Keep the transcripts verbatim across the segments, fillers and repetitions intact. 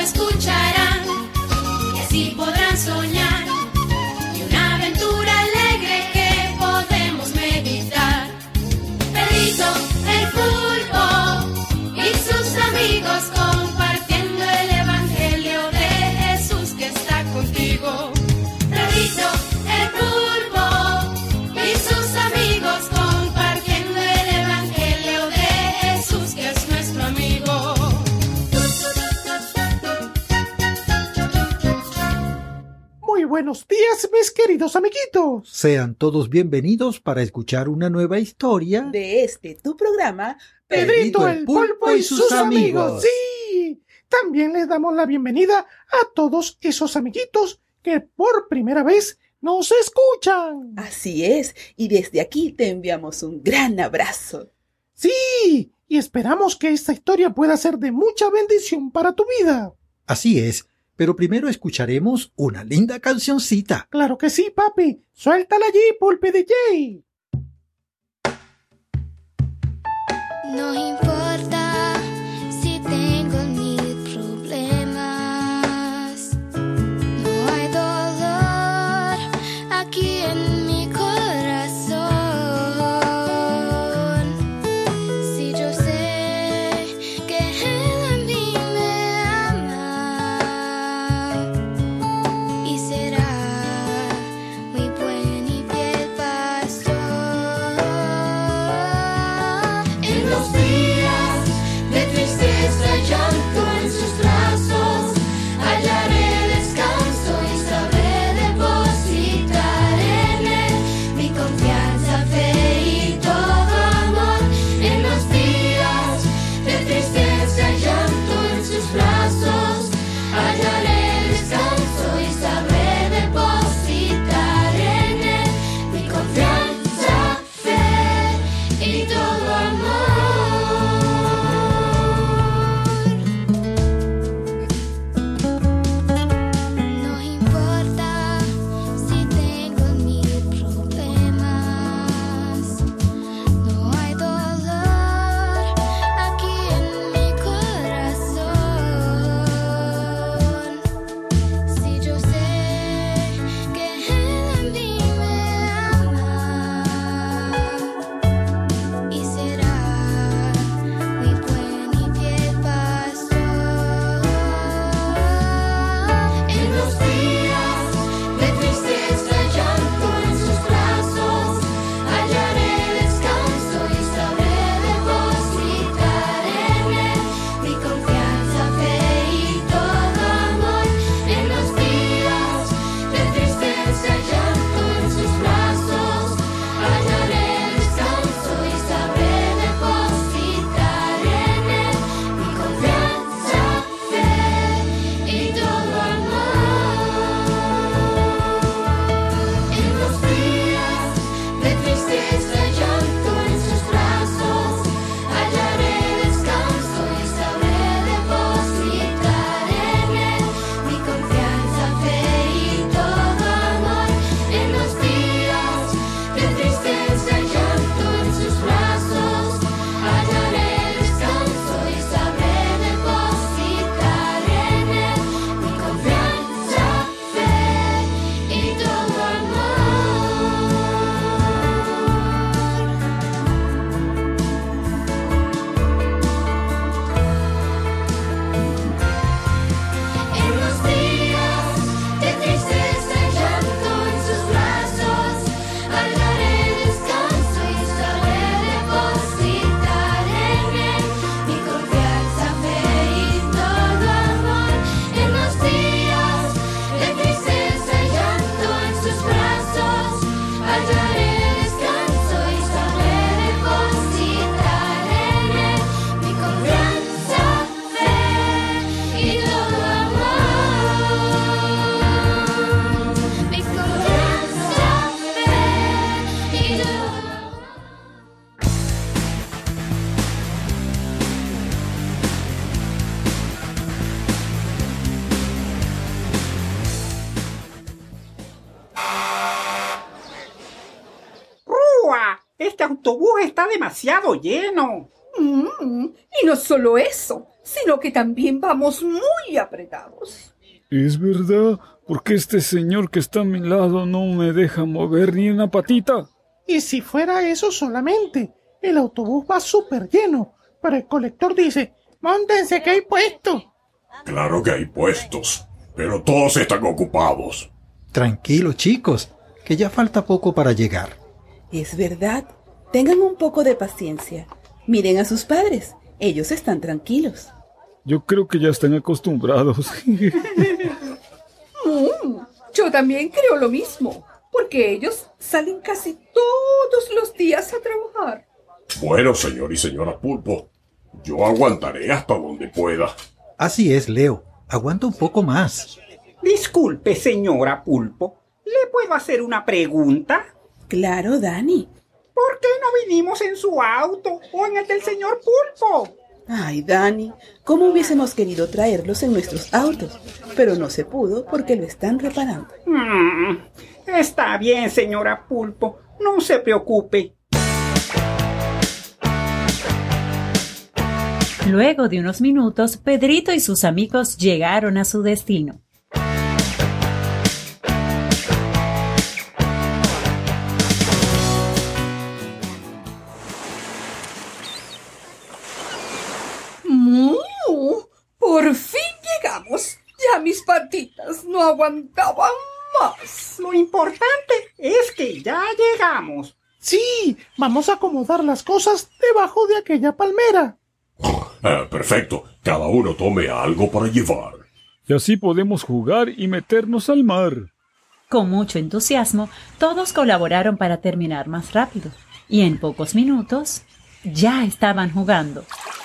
escucharán y así podrán soñar y una aventura alegre que podemos meditar. Pedrito el pulpo y sus amigos compartiendo el evangelio de Jesús que está contigo. Pedrito el pulpo y sus amigos compartiendo el evangelio de Jesús que es nuestro amigo. Muy buenos días, mis queridos amiguitos. Sean todos bienvenidos para escuchar una nueva historia de este tu programa, Pedrito el Pulpo y sus amigos. Sí, también les damos la bienvenida a todos esos amiguitos que por primera vez nos escuchan. Así es, y desde aquí te enviamos un gran abrazo. Sí, y esperamos que esta historia pueda ser de mucha bendición para tu vida. Así es, pero primero escucharemos una linda cancioncita. Claro que sí, papi. Suéltala allí, Pulpe D J. No importa si tengo mil problemas, no hay dolor aquí en mi corazón. Si yo sé que Él a mí me ama y será mi buen y fiel pastor. En los días de tristeza y llanto en sus brazos hallaré descanso y sabré depositar en Él mi confianza, fe y todo amor. En los días de tristeza y llanto en sus brazos hallaré descanso y sabré depositar en Él mi confianza, fe y todo amor. No importa si tengo mil problemas, no hay dolor aquí en mi corazón. Si yo sé que Él a mí me ama y será mi buen y fiel pastor. En los días de tristeza y llanto en sus brazos hallaré descanso y sabré depositar en Él mi confianza, fe y todo amor. En los días de tristeza y llanto en sus brazos hallaré descanso y sabré depositar en Él mi confianza, fe y todo amor. En los días de tristeza y llanto en sus brazos hallaré descanso y sabré depositar en Él mi confianza, fe y todo amor. En los días de tristeza y llanto en sus brazos hallaré descanso y sabré depositar en Él mi confianza, fe y todo amor. En los días de tristeza y llanto en sus brazos hallaré descanso y sabré depositar en Él mi confianza, fe y todo amor. En los días de tristeza y llanto en sus brazos hallaré descanso y sabré depositar en Él mi confianza, fe y todo amor. Mi confianza, fe y todo amor. ¡Rúa! Este autobús está demasiado lleno. Mm, y no solo eso, sino que también vamos muy apretados. Es verdad, porque este señor que está a mi lado no me deja mover ni una patita. Y si fuera eso solamente, el autobús va súper lleno, pero el colector dice, móntense que hay puesto. Claro que hay puestos, pero todos están ocupados. Tranquilos, chicos, que ya falta poco para llegar. Es verdad. Tengan un poco de paciencia. Miren a sus padres. Ellos están tranquilos. Yo creo que ya están acostumbrados. Mm, yo también creo lo mismo, porque ellos salen casi todos los días a trabajar. Bueno, señor y señora Pulpo, yo aguantaré hasta donde pueda. Así es, Leo. Aguanta un poco más. Disculpe, señora Pulpo. ¿Le puedo hacer una pregunta? Claro, Dani. ¿Por qué no vinimos en su auto o en el del señor Pulpo? Ay, Dani, ¿cómo hubiésemos querido traerlos en nuestros autos? Pero no se pudo porque lo están reparando. Mm, está bien, señora Pulpo. No se preocupe. Luego de unos minutos, Pedrito y sus amigos llegaron a su destino. Por fin llegamos. Ya mis patitas no aguantaban más. Lo importante es que ya llegamos. Sí, vamos a acomodar las cosas debajo de aquella palmera. Ah, perfecto. Cada uno tome algo para llevar. Y así podemos jugar y meternos al mar. Con mucho entusiasmo, todos colaboraron para terminar más rápido. Y en pocos minutos, ya estaban jugando.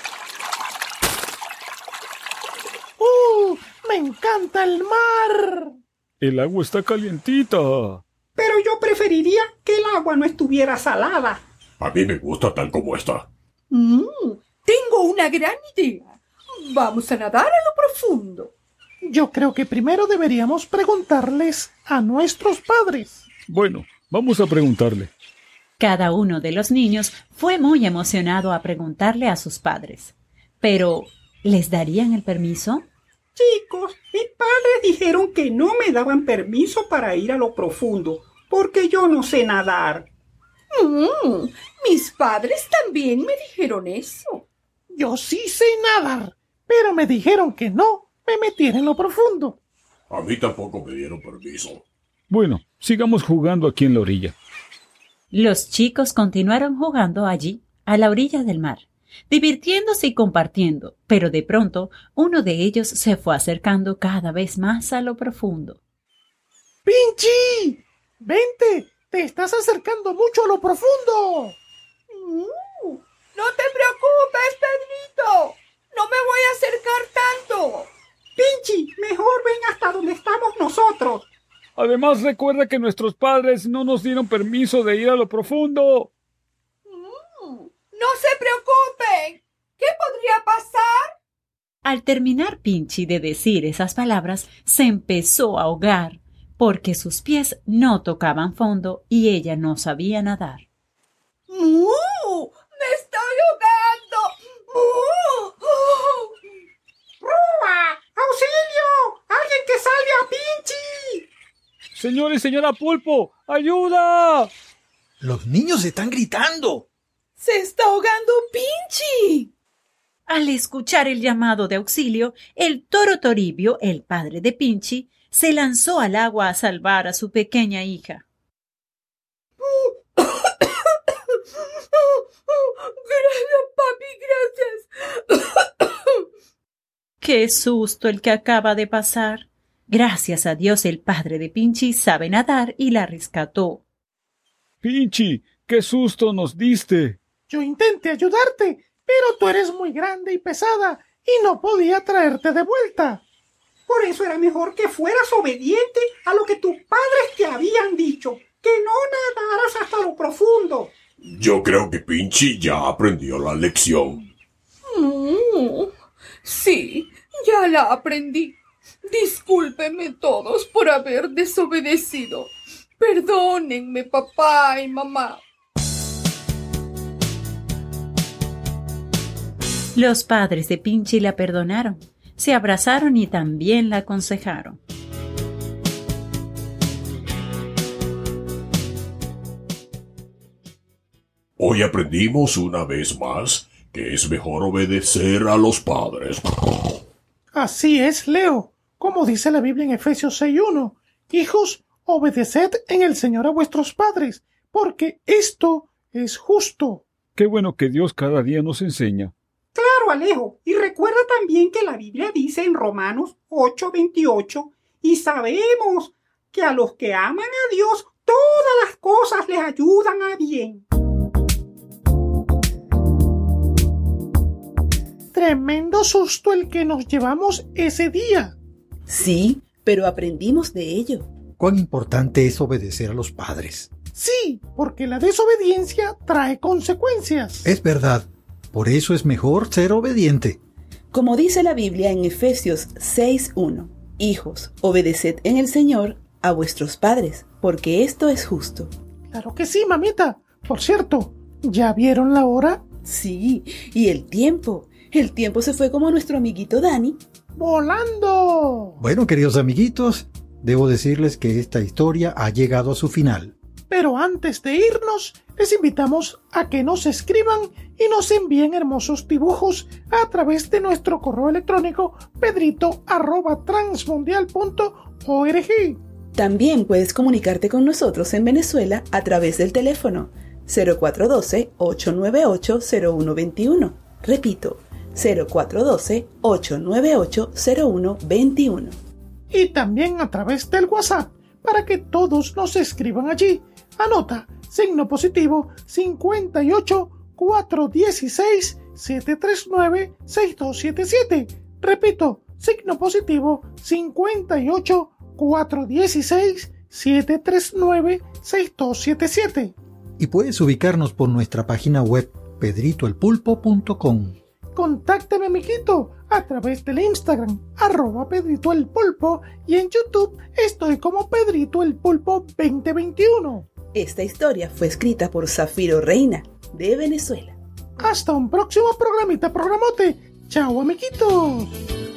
¡Uh! ¡Me encanta el mar! El agua está calientita. Pero yo preferiría que el agua no estuviera salada. A mí me gusta tal como está. Mm, tengo una gran idea. Vamos a nadar a lo profundo. Yo creo que primero deberíamos preguntarles a nuestros padres. Bueno, vamos a preguntarle. Cada uno de los niños fue muy emocionado a preguntarle a sus padres. Pero, ¿les darían el permiso? Chicos, mis padres dijeron que no me daban permiso para ir a lo profundo, porque yo no sé nadar. Mm, mis padres también me dijeron eso. Yo sí sé nadar, pero me dijeron que no me metiera en lo profundo. A mí tampoco me dieron permiso. Bueno, sigamos jugando aquí en la orilla. Los chicos continuaron jugando allí, a la orilla del mar, divirtiéndose y compartiendo, pero de pronto uno de ellos se fue acercando cada vez más a lo profundo. ¡Pinchi! ¡Vente! ¡Te estás acercando mucho a lo profundo! Mm, no te preocupes, Pedrito. No me voy a acercar tanto. Pinchi, mejor ven hasta donde estamos nosotros. Además, recuerda que nuestros padres no nos dieron permiso de ir a lo profundo. Mm, no se preocupen. ¿Qué podría pasar? Al terminar Pinchi de decir esas palabras, se empezó a ahogar, porque sus pies no tocaban fondo y ella no sabía nadar. ¡Mu! ¡Me estoy ahogando! ¡Mu! ¡Rúa! ¡Auxilio! ¡Alguien que salve a Pinchi! Señor y señora Pulpo, ¡ayuda! Los niños están gritando. ¡Se está ahogando Pinchi! Al escuchar el llamado de auxilio, el toro Toribio, el padre de Pinchi, se lanzó al agua a salvar a su pequeña hija. Gracias, papi, gracias. ¡Qué susto el que acaba de pasar! Gracias a Dios el padre de Pinchi sabe nadar y la rescató. Pinchi, qué susto nos diste. Yo intenté ayudarte, pero tú eres muy grande y pesada y no podía traerte de vuelta. Por eso era mejor que fueras obediente a lo que tus padres te habían dicho, que no nadaras hasta lo profundo. Yo creo que Pinchi ya aprendió la lección. Mm, sí, ya la aprendí. Discúlpenme todos por haber desobedecido. Perdónenme, papá y mamá. Los padres de Pinchi la perdonaron, se abrazaron y también la aconsejaron. Hoy aprendimos una vez más que es mejor obedecer a los padres. Así es, Leo. Como dice la Biblia en Efesios seis uno. Hijos, obedeced en el Señor a vuestros padres, porque esto es justo. Qué bueno que Dios cada día nos enseña. Claro, Alejo. Y recuerda también que la Biblia dice en Romanos ocho veintiocho, y sabemos que a los que aman a Dios, todas las cosas les ayudan a bien. Tremendo susto el que nos llevamos ese día. Sí, pero aprendimos de ello. Cuán importante es obedecer a los padres. Sí, porque la desobediencia trae consecuencias. Es verdad. Por eso es mejor ser obediente. Como dice la Biblia en Efesios seis uno. Hijos, obedeced en el Señor a vuestros padres, porque esto es justo. Claro que sí, mamita. Por cierto, ¿ya vieron la hora? Sí, y el tiempo. El tiempo se fue como nuestro amiguito Dani. ¡Volando! Bueno, queridos amiguitos, debo decirles que esta historia ha llegado a su final. Pero antes de irnos, les invitamos a que nos escriban y nos envíen hermosos dibujos a través de nuestro correo electrónico pedrito arroba transmundial punto org. También puedes comunicarte con nosotros en Venezuela a través del teléfono cero cuatro uno dos, ocho nueve ocho, cero uno dos uno. Repito, cero cuatro uno dos, ocho nueve ocho, cero uno dos uno. Y también a través del WhatsApp, para que todos nos escriban allí. Anota, signo positivo cincuenta y ocho, cuatrocientos dieciséis, setecientos treinta y nueve, sesenta y dos setenta y siete. Repito, signo positivo cincuenta y ocho, cuatrocientos dieciséis, setecientos treinta y nueve, sesenta y dos setenta y siete. Y puedes ubicarnos por nuestra página web pedrito el pulpo punto com. Contáctame, amiguito, a través del Instagram, arroba Pedrito el Pulpo, y en YouTube estoy como Pedrito el Pulpo veinte veintiuno. Esta historia fue escrita por Zafiro Reina, de Venezuela. Hasta un próximo programita, programote. Chao, amiguitos.